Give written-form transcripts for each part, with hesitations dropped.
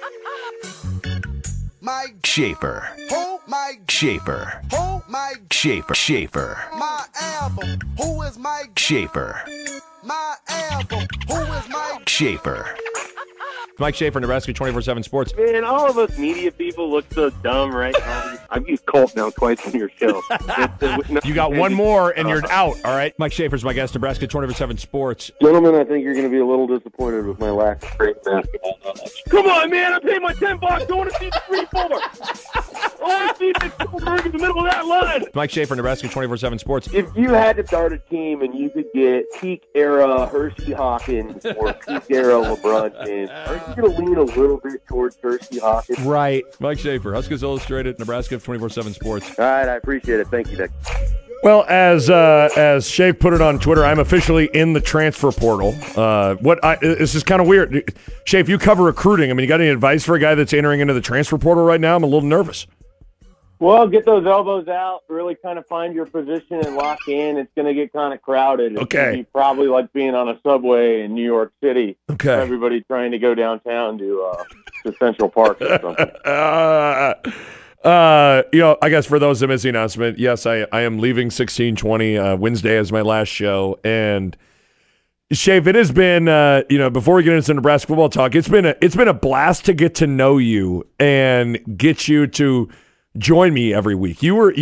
Mike Schaefer. Mike Schaefer. Mike Schaefer. My album. Who is Mike Schaefer? My album. Who is Mike Schaefer? Mike Schaefer, Nebraska 24/7 Sports. Man, all of us media people look so dumb right now. I've used Colt now twice on your show. You got one more and you're out, all right? Mike Schaefer's my guest, Nebraska 24/7 Sports. Gentlemen, I think you're going to be a little disappointed with my lack of great basketball knowledge. Come on, man. I paid my $10. I want to see the 3-4. I want to see the Goldberg in the middle of that line. Mike Schaefer, Nebraska 24/7 Sports. If you had to start a team and you could get peak era Hershey Hawkins or peak era LeBron James, are you going to lean a little bit towards Hershey Hawkins? Right. Mike Schaefer, Huskers Illustrated, Nebraska 24/7 Sports. All right, I appreciate it. Thank you, Nick. Well, as Shafe put it on Twitter, I'm officially in the transfer portal. This is kind of weird. Shafe, you cover recruiting. I mean, you got any advice for a guy that's entering into the transfer portal right now? I'm a little nervous. Well, get those elbows out, really kind of find your position and lock in. It's going to get kind of crowded. It's going to be probably like being on a subway in New York City. Okay. Everybody trying to go downtown to Central Park or something. I guess for those that missed the announcement, yes, I am leaving 1620 Wednesday as my last show. And Shafe, it has been, before we get into Nebraska football talk, it's been a blast to get to know you and get you to join me every week.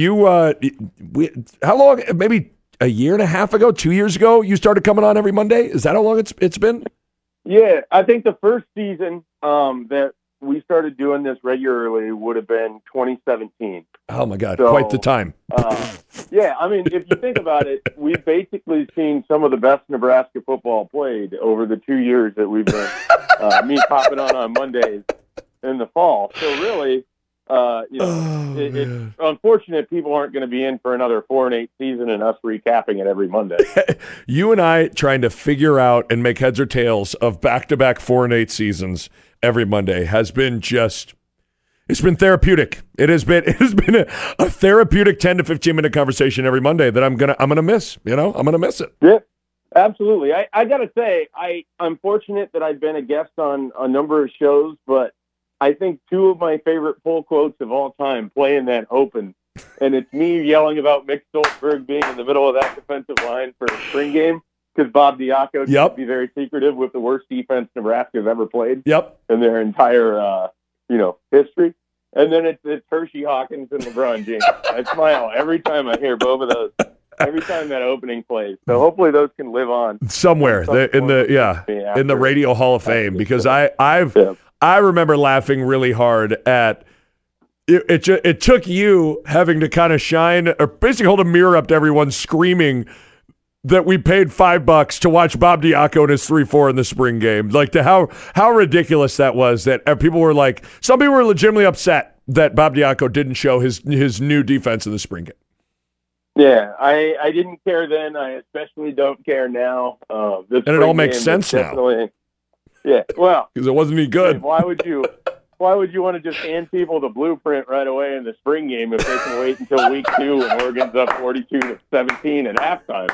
How long? Maybe a year and a half ago, 2 years ago, you started coming on every Monday. Is that how long it's been? Yeah, I think the first season that we started doing this regularly would have been 2017. Oh my God, so, quite the time. Yeah, I mean, if you think about it, we've basically seen some of the best Nebraska football played over the 2 years that we've been me popping on Mondays in the fall. So really, it's unfortunate people aren't going to be in for another 4-8 season and us recapping it every Monday. You and I trying to figure out and make heads or tails of back-to-back 4-8 seasons every Monday has been it's been therapeutic. It has been a therapeutic 10 to 15 minute conversation every Monday that I'm gonna miss. I'm gonna miss it. Yeah, absolutely. I gotta say, I'm fortunate that I've been a guest on a number of shows, but I think two of my favorite pull quotes of all time play in that open, and it's me yelling about Mick Stoltzberg being in the middle of that defensive line for a spring game because Bob Diaco can be very secretive with the worst defense Nebraska's ever played in their entire history. And then it's Hershey Hawkins and LeBron James. I smile every time I hear both of those. Every time that opening plays. So hopefully those can live on somewhere in the Radio Hall of Fame, because I remember laughing really hard at it took you having to kind of shine or basically hold a mirror up to everyone screaming that we paid $5 to watch Bob Diaco in his 3-4 in the spring game. Like to how ridiculous that was, that people were like, some people were legitimately upset that Bob Diaco didn't show his new defense in the spring game. Yeah, I didn't care then. I especially don't care now. And it all makes sense now. Yeah, well, because it wasn't any good. Why would you want to just hand people the blueprint right away in the spring game if they can wait until week 2 when Oregon's up 42-17 at halftime?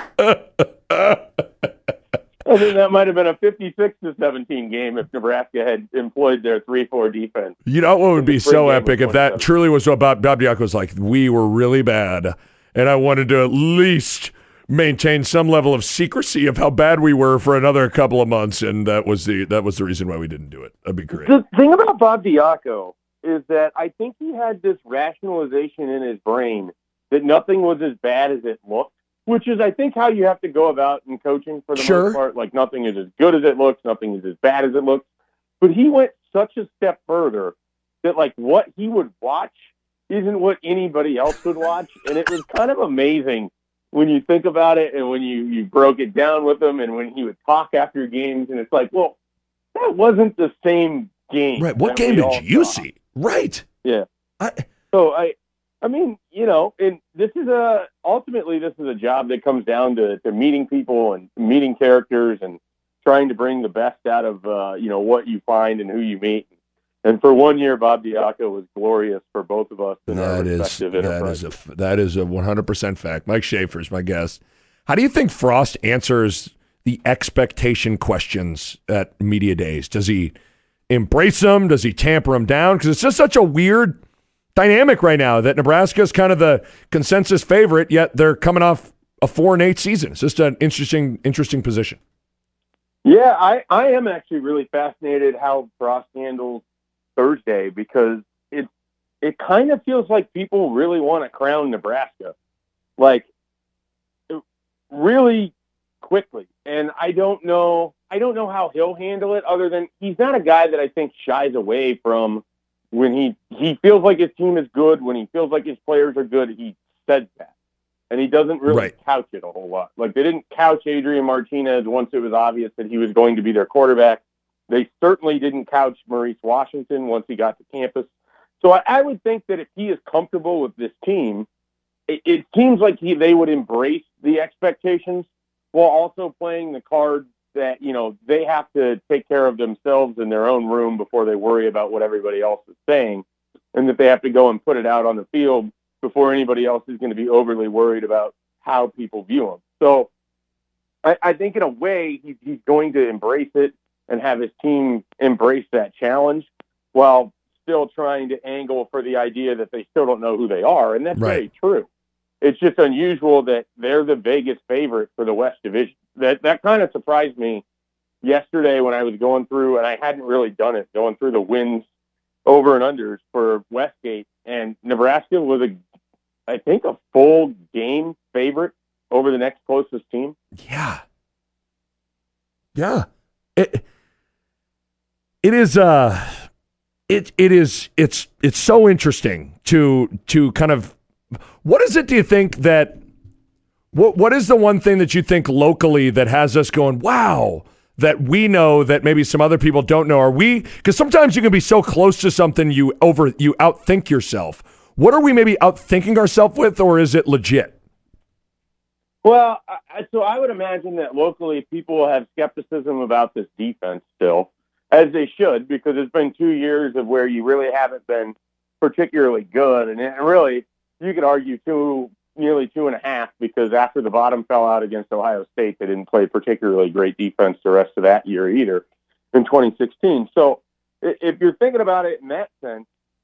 I think that might have been a 56-17 game if Nebraska had employed their 3-4 defense. You know what would be so epic if that truly was what Bob Diaco was like, we were really bad, and I wanted to at least maintain some level of secrecy of how bad we were for another couple of months, and that was the reason why we didn't do it. That'd be great. The thing about Bob Diaco is that I think he had this rationalization in his brain that nothing was as bad as it looked, which is, I think, how you have to go about in coaching for the most part. Like, nothing is as good as it looks, nothing is as bad as it looks. But he went such a step further that, like, what he would watch isn't what anybody else would watch, and it was kind of amazing when you think about it and when you broke it down with him and when he would talk after games, and it's like, well, that wasn't the same game. Right. What game did you see? Right. Yeah. So I mean, and ultimately this is a job that comes down to meeting people and meeting characters and trying to bring the best out of, what you find and who you meet. And for 1 year, Bob Diaco was glorious for both of us in our respective enterprises. That is a 100% fact. Mike Schaefer is my guest. How do you think Frost answers the expectation questions at media days? Does he embrace them? Does he tamper them down? Because it's just such a weird dynamic right now that Nebraska is kind of the consensus favorite, yet they're coming off a 4-8 season. It's just an interesting position. Yeah, I am actually really fascinated how Frost handles Thursday, because it kind of feels like people really want to crown Nebraska, like really quickly. And I don't know how he'll handle it, other than he's not a guy that I think shies away from when he feels like his team is good, when he feels like his players are good, he says that. And he doesn't really couch it a whole lot. Like, they didn't couch Adrian Martinez once it was obvious that he was going to be their quarterback. They certainly didn't couch Maurice Washington once he got to campus. So I would think that if he is comfortable with this team, it seems like they would embrace the expectations while also playing the card that, they have to take care of themselves in their own room before they worry about what everybody else is saying, and that they have to go and put it out on the field before anybody else is going to be overly worried about how people view them. So I think in a way he's going to embrace it and have his team embrace that challenge while still trying to angle for the idea that they still don't know who they are. And that's very true. It's just unusual that they're the Vegas favorite for the West Division. That kind of surprised me yesterday when I was going through, and I hadn't really done it, going through the wins over and unders for Westgate. And Nebraska was I think a full game favorite over the next closest team. Yeah. Yeah. It is it's so interesting to kind of, what is it, do you think, that what is the one thing that you think locally that has us going, wow, that we know that maybe some other people don't know? Are we, because sometimes you can be so close to something you outthink yourself. What are we maybe outthinking ourselves with, or is it legit? Well, so I would imagine that locally people have skepticism about this defense still, as they should, because it's been 2 years of where you really haven't been particularly good. And really, you could argue nearly 2.5, because after the bottom fell out against Ohio State, they didn't play particularly great defense the rest of that year either in 2016. So if you're thinking about it in that sense,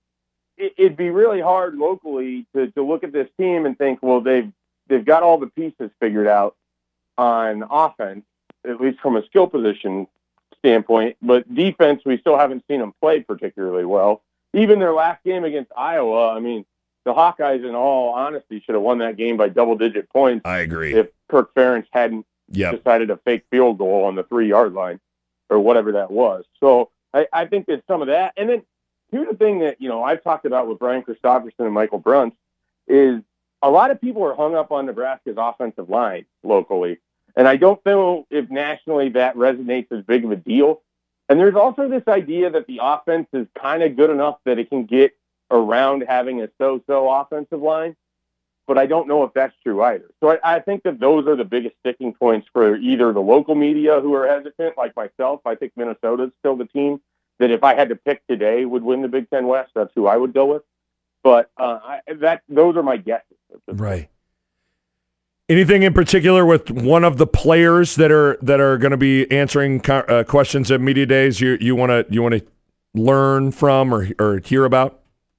it'd be really hard locally to look at this team and think, well, they've got all the pieces figured out on offense, at least from a skill position standpoint. But defense, we still haven't seen them play particularly well. Even their last game against Iowa, I mean, the Hawkeyes, in all honesty, should have won that game by double-digit points. I agree. If Kirk Ferentz hadn't decided to fake field goal on the 3-yard line or whatever that was. So I think there's some of that. And then here's the thing that, I've talked about with Brian Christopherson and Michael Bruns is a lot of people are hung up on Nebraska's offensive line locally. And I don't know if nationally that resonates as big of a deal. And there's also this idea that the offense is kind of good enough that it can get around having a so-so offensive line. But I don't know if that's true either. So I think that those are the biggest sticking points for either the local media who are hesitant, like myself. I think Minnesota's still the team that if I had to pick today would win the Big Ten West. That's who I would go with. But those are my guesses. Right. Anything in particular with one of the players that are going to be answering questions at media days you want to learn from or hear about?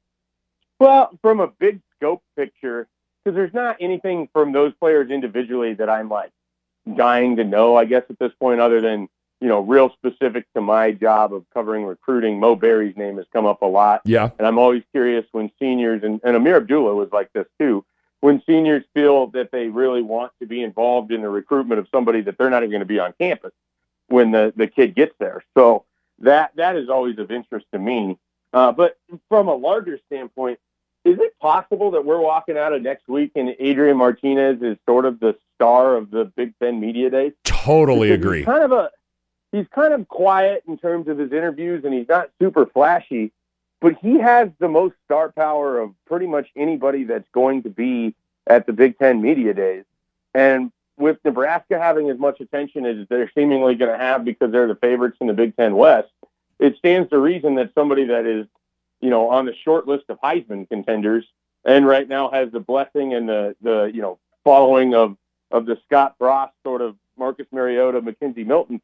Well, from a big scope picture, because there's not anything from those players individually that I'm like dying to know, I guess, at this point, other than, real specific to my job of covering recruiting. Mo Berry's name has come up a lot. Yeah. And I'm always curious when seniors, and Amir Abdullah was like this too, when seniors feel that they really want to be involved in the recruitment of somebody that they're not even going to be on campus when the kid gets there. So that is always of interest to me. But from a larger standpoint, is it possible that we're walking out of next week and Adrian Martinez is sort of the star of the Big Ten Media Days? Totally agree. He's kind of quiet in terms of his interviews, and he's not super flashy, but he has the most star power of pretty much anybody that's going to be at the Big Ten Media Days. And with Nebraska having as much attention as they're seemingly going to have because they're the favorites in the Big Ten West, it stands to reason that somebody that is, on the short list of Heisman contenders and right now has the blessing and the following of the Scott Frost sort of Marcus Mariota, McKenzie Milton thing,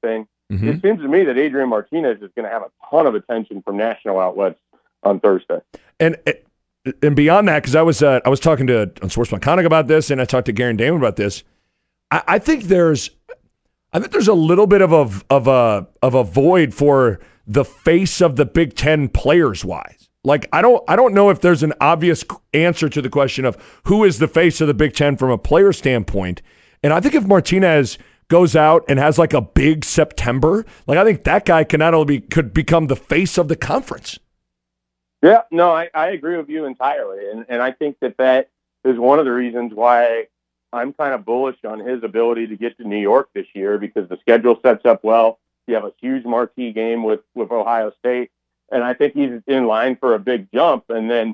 it seems to me that Adrian Martinez is going to have a ton of attention from national outlets on Thursday. And beyond that, because I was talking on Sports Iconic about this, and I talked to Garen Damon about this. I think there's a little bit of a void for the face of the Big Ten players wise. Like I don't know if there's an obvious answer to the question of who is the face of the Big Ten from a player standpoint. And I think if Martinez goes out and has like a big September, like I think that guy could become the face of the conference. Yeah, no, I agree with you entirely. And I think that is one of the reasons why I'm kind of bullish on his ability to get to New York this year, because the schedule sets up well. You have a huge marquee game with Ohio State, and I think he's in line for a big jump. And then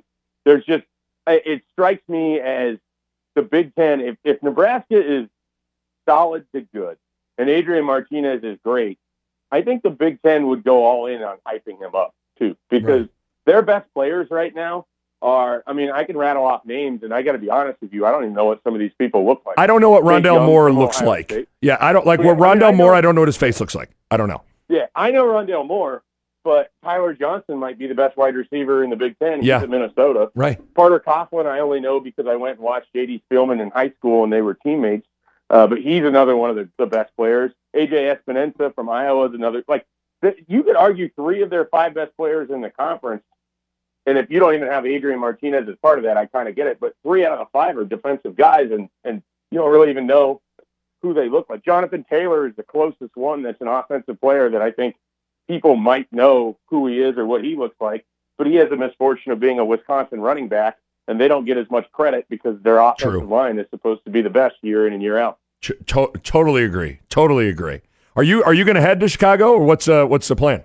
it strikes me as the Big Ten, if Nebraska is solid to good and Adrian Martinez is great, I think the Big Ten would go all in on hyping him up too, because their best players right now are, I mean, I can rattle off names, and I got to be honest with you, I don't even know what some of these people look like. I don't know what Rondell Moore looks like. State. Yeah, I don't like Rondell Moore. I don't know what his face looks like. I don't know. Yeah, I know Rondell Moore, but Tyler Johnson might be the best wide receiver in the Big Ten. He's at Minnesota. Right. Carter Coughlin, I only know because I went and watched J.D. Spielman in high school, and they were teammates. But he's another one of the best players. A.J. Espinosa from Iowa is another. Like, you could argue 3 of their 5 best players in the conference. And if you don't even have Adrian Martinez as part of that, I kind of get it. But 3 out of the 5 are defensive guys, and you don't really even know who they look like. Jonathan Taylor is the closest one that's an offensive player that I think people might know who he is or what he looks like. But he has the misfortune of being a Wisconsin running back, and they don't get as much credit because their offensive line is supposed to be the best year in and year out. Totally agree. Totally agree. Are you going to head to Chicago, or what's the plan?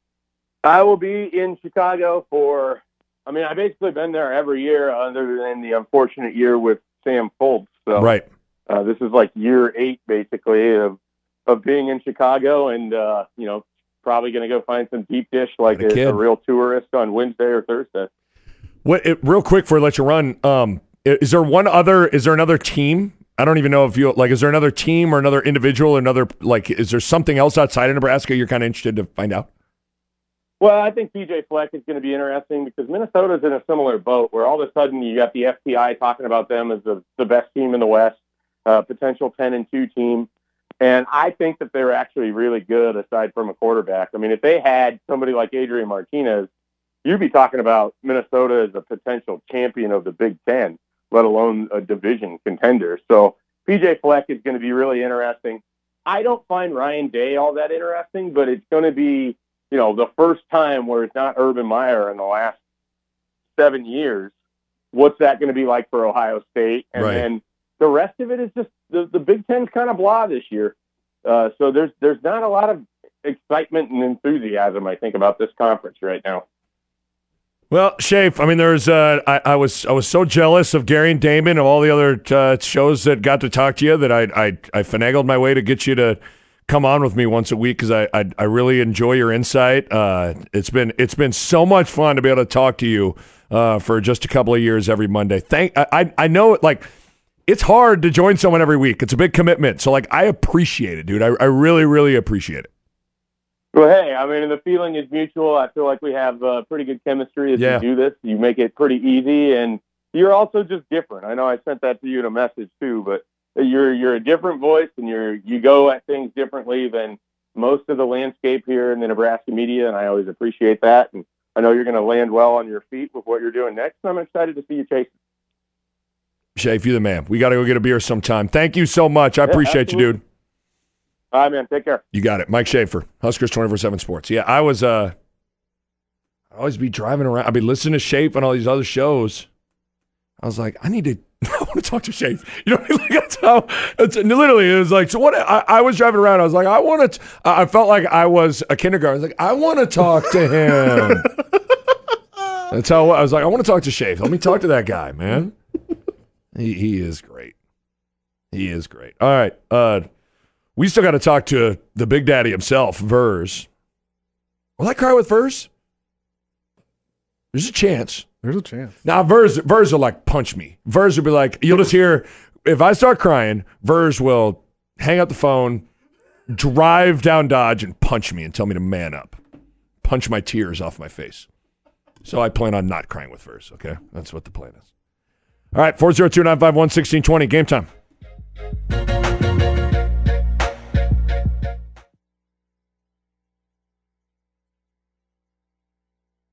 I will be in Chicago for. I mean, I've basically been there every year, other than the unfortunate year with Sam Foltz. So, right. This is like year 8, basically, of being in Chicago, and probably going to go find some deep dish like a real tourist on Wednesday or Thursday. Real quick before I let you run, is there another team? I don't even know if you like. Is there another team or another individual or another is there something else outside of Nebraska you're kind of interested to find out? Well, I think PJ Fleck is going to be interesting because Minnesota's in a similar boat where all of a sudden you got the FPI talking about them as the best team in the West, potential 10-2 team. And I think that they're actually really good aside from a quarterback. I mean, if they had somebody like Adrian Martinez, you'd be talking about Minnesota as a potential champion of the Big Ten, let alone a division contender. So PJ Fleck is going to be really interesting. I don't find Ryan Day all that interesting, but it's going to be, the first time where it's not Urban Meyer in the last 7 years. What's that going to be like for Ohio State? And then the rest of it is just the Big Ten's kind of blah this year. So there's not a lot of excitement and enthusiasm, I think, about this conference right now. Well, Shafe, I mean, there's I was so jealous of Gary and Damon and all the other shows that got to talk to you that I finagled my way to get you to come on with me once a week because I really enjoy your insight. It's been so much fun to be able to talk to you for just a couple of years every Monday. I know it's hard to join someone every week. It's a big commitment. So I appreciate it, dude. I really, really appreciate it. Well, hey, I mean, the feeling is mutual. I feel like we have pretty good chemistry as we do this. You make it pretty easy, and you're also just different. I know I sent that to you in a message too, but you're a different voice, and you go at things differently than most of the landscape here in the Nebraska media, and I always appreciate that. And I know you're going to land well on your feet with what you're doing next, and I'm excited to see you chase. Shafe, you're the man. We got to go get a beer sometime. Thank you so much. I appreciate absolutely. You, dude. All right, man. Take care. You got it. Mike Schaefer, Huskers 24/7 Sports. Yeah, I always be driving around. I'd be listening to Shafe on all these other shows. I was like, I want to talk to Shafe. You know, that's how. Literally, it was like, so what? I was driving around. I was like, I felt like I was a kindergarten. I was like, I want to talk to him. That's how I was like. I want to talk to Shafe. Let me talk to that guy, man. He is great. He is great. All right. We still got to talk to the Big Daddy himself, Vers. Will I cry with Vers? There's a chance. There's a chance. Now, Vers will punch me. Vers will be like, you'll just hear, if I start crying, Vers will hang up the phone, drive down Dodge and punch me and tell me to man up. Punch my tears off my face. So I plan on not crying with Vers, okay? That's what the plan is. All right, 402-951-1620, game time.